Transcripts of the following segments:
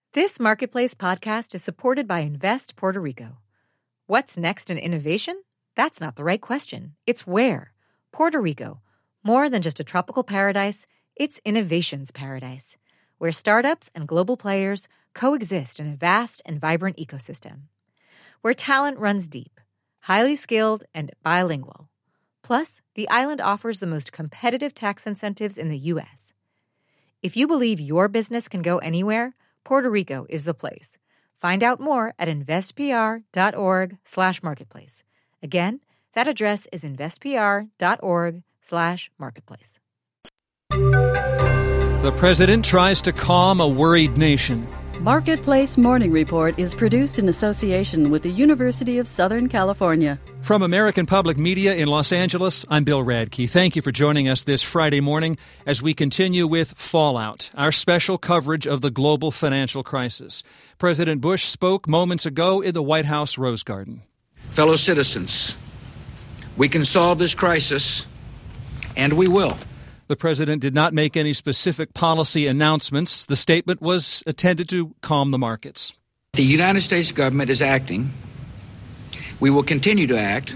This Marketplace podcast is supported by Invest Puerto Rico. What's next in innovation? That's not the right question. It's where. Puerto Rico. More than just a tropical paradise, it's innovation's paradise, where startups and global players coexist in a vast and vibrant ecosystem. Where talent runs deep, highly skilled, and bilingual. Plus, the island offers the most competitive tax incentives in the U.S. If you believe your business can go anywhere, Puerto Rico is the place. Find out more at investpr.org/marketplace. Again, that address is investpr.org/marketplace. The president tries to calm a worried nation. Marketplace Morning Report is produced in association with the University of Southern California. From American Public Media in Los Angeles, I'm Bill Radke. Thank you for joining us this Friday morning as we continue with Fallout, our special coverage of the global financial crisis. President Bush spoke moments ago in the White House Rose Garden. Fellow citizens, we can solve this crisis, and we will. The president did not make any specific policy announcements. The statement was intended to calm the markets. The United States government is acting. We will continue to act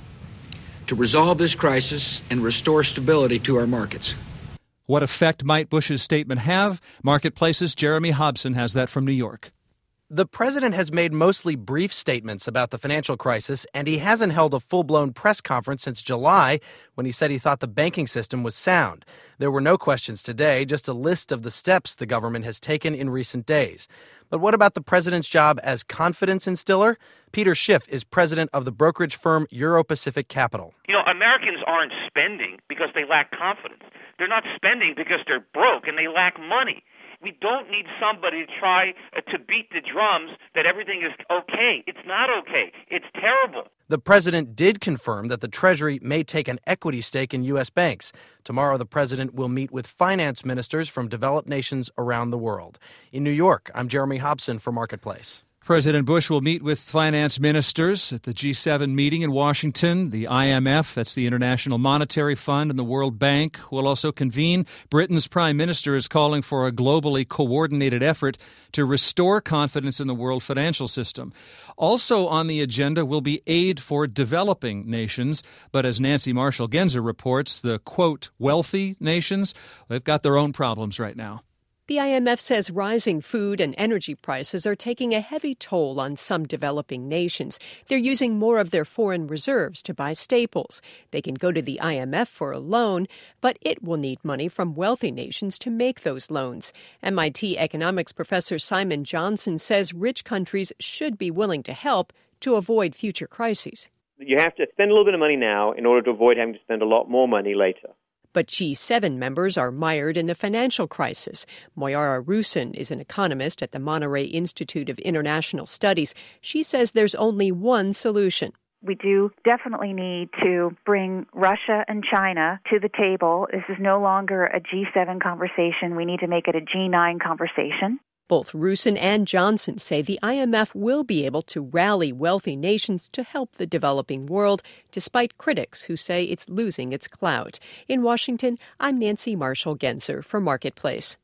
to resolve this crisis and restore stability to our markets. What effect might Bush's statement have? Marketplace's Jeremy Hobson has that from New York. The president has made mostly brief statements about the financial crisis, and he hasn't held a full-blown press conference since July when he said he thought the banking system was sound. There were no questions today, just a list of the steps the government has taken in recent days. But what about the president's job as confidence instiller? Peter Schiff is president of the brokerage firm Euro-Pacific Capital. You know, Americans aren't spending because they lack confidence. They're not spending because they're broke and they lack money. We don't need somebody to try to beat the drums that everything is okay. It's not okay. It's terrible. The president did confirm that the Treasury may take an equity stake in U.S. banks. Tomorrow, the president will meet with finance ministers from developed nations around the world. In New York, I'm Jeremy Hobson for Marketplace. President Bush will meet with finance ministers at the G7 meeting in Washington. The IMF, that's the International Monetary Fund, and the World Bank will also convene. Britain's prime minister is calling for a globally coordinated effort to restore confidence in the world financial system. Also on the agenda will be aid for developing nations. But as Nancy Marshall-Genzer reports, the, quote, wealthy nations, they've got their own problems right now. The IMF says rising food and energy prices are taking a heavy toll on some developing nations. They're using more of their foreign reserves to buy staples. They can go to the IMF for a loan, but it will need money from wealthy nations to make those loans. MIT economics professor Simon Johnson says rich countries should be willing to help to avoid future crises. You have to spend a little bit of money now in order to avoid having to spend a lot more money later. But G7 members are mired in the financial crisis. Moyara Rusin is an economist at the Monterey Institute of International Studies. She says there's only one solution. We do definitely need to bring Russia and China to the table. This is no longer a G7 conversation. We need to make it a G9 conversation. Both Rusin and Johnson say the IMF will be able to rally wealthy nations to help the developing world, despite critics who say it's losing its clout. In Washington, I'm Nancy Marshall-Genzer for Marketplace.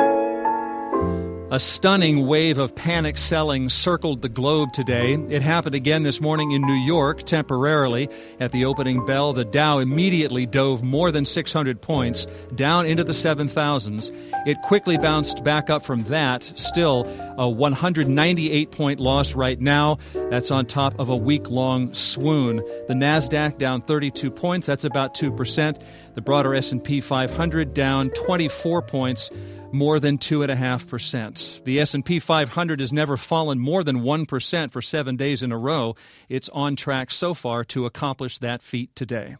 A stunning wave of panic selling circled the globe today. It happened again this morning in New York, temporarily. At the opening bell, the Dow immediately dove more than 600 points, down into the 7,000s. It quickly bounced back up from that, still a 198-point loss right now. That's on top of a week-long swoon. The Nasdaq down 32 points, that's about 2%. The broader S&P 500 down 24 points, more than 2.5%. The S&P 500 has never fallen more than 1% for 7 days in a row. It's on track so far to accomplish that feat today.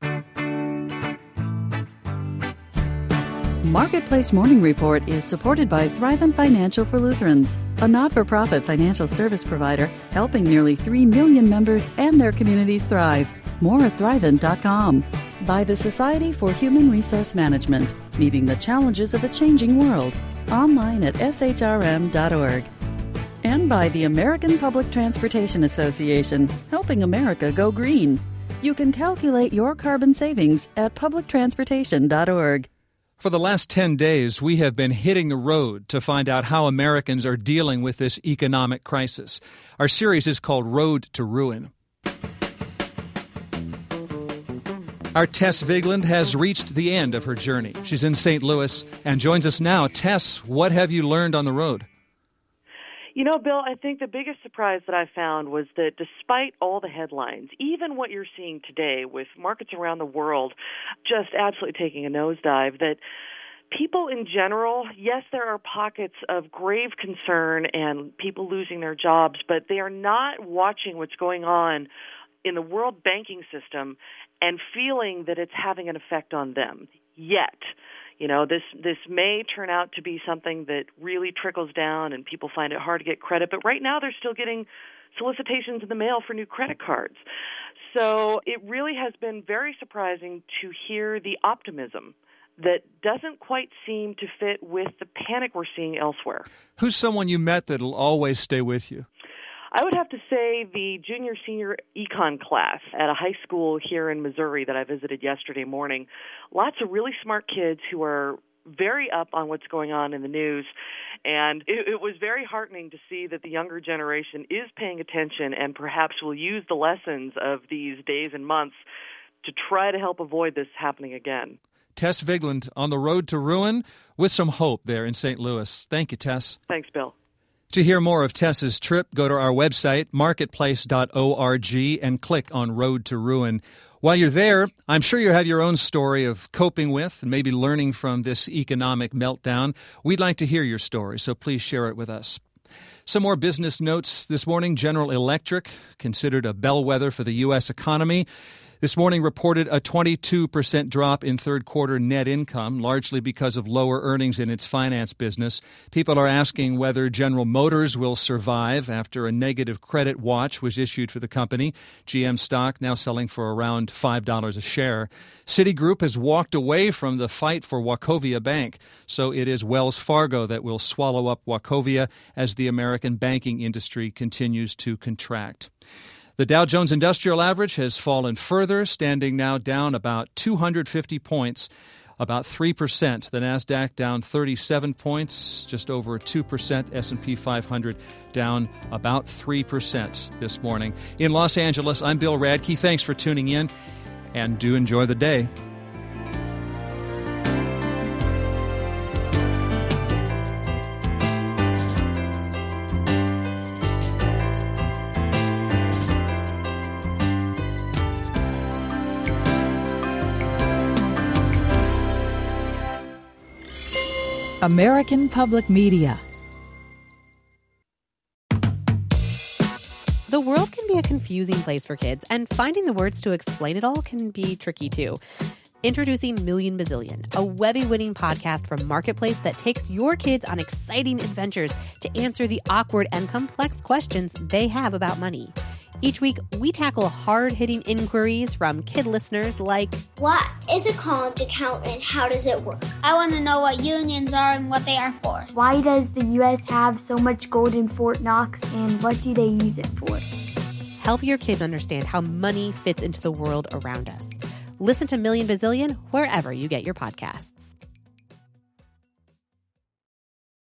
Marketplace Morning Report is supported by Thrivent Financial for Lutherans, a not-for-profit financial service provider helping nearly 3 million members and their communities thrive. More at Thrivent.com. By the Society for Human Resource Management, meeting the challenges of a changing world. Online at shrm.org. And by the American Public Transportation Association, helping America go green. You can calculate your carbon savings at publictransportation.org. For the last 10 days, we have been hitting the road to find out how Americans are dealing with this economic crisis. Our series is called Road to Ruin. Our Tess Vigland has reached the end of her journey. She's in St. Louis and joins us now. Tess, what have you learned on the road? You know, Bill, I think the biggest surprise that I found was that despite all the headlines, even what you're seeing today with markets around the world just absolutely taking a nosedive, that people in general, yes, there are pockets of grave concern and people losing their jobs, but they are not watching what's going on in the world banking system and feeling that it's having an effect on them yet. You know, this may turn out to be something that really trickles down and people find it hard to get credit, but right now they're still getting solicitations in the mail for new credit cards. So it really has been very surprising to hear the optimism that doesn't quite seem to fit with the panic we're seeing elsewhere. Who's someone you met that'll always stay with you? I would have to say the junior-senior econ class at a high school here in Missouri that I visited yesterday morning. Lots of really smart kids who are very up on what's going on in the news, and it was very heartening to see that the younger generation is paying attention and perhaps will use the lessons of these days and months to try to help avoid this happening again. Tess Vigland on the road to ruin with some hope there in St. Louis. Thank you, Tess. Thanks, Bill. To hear more of Tess's trip, go to our website, marketplace.org, and click on Road to Ruin. While you're there, I'm sure you have your own story of coping with and maybe learning from this economic meltdown. We'd like to hear your story, so please share it with us. Some more business notes this morning. General Electric, considered a bellwether for the U.S. economy, this morning reported a 22% drop in third-quarter net income, largely because of lower earnings in its finance business. People are asking whether General Motors will survive after a negative credit watch was issued for the company. GM stock now selling for around $5 a share. Citigroup has walked away from the fight for Wachovia Bank, so it is Wells Fargo that will swallow up Wachovia as the American banking industry continues to contract. The Dow Jones Industrial Average has fallen further, standing now down about 250 points, about 3%. The Nasdaq down 37 points, just over 2%. S&P 500 down about 3% this morning. In Los Angeles, I'm Bill Radke. Thanks for tuning in, and do enjoy the day. American Public Media. The world can be a confusing place for kids, and finding the words to explain it all can be tricky too. Introducing Million Bazillion, a Webby-winning podcast from Marketplace that takes your kids on exciting adventures to answer the awkward and complex questions they have about money. Each week, we tackle hard-hitting inquiries from kid listeners like, what is a college account and how does it work? I want to know what unions are and what they are for. Why does the U.S. have so much gold in Fort Knox and what do they use it for? Help your kids understand how money fits into the world around us. Listen to Million Bazillion wherever you get your podcasts.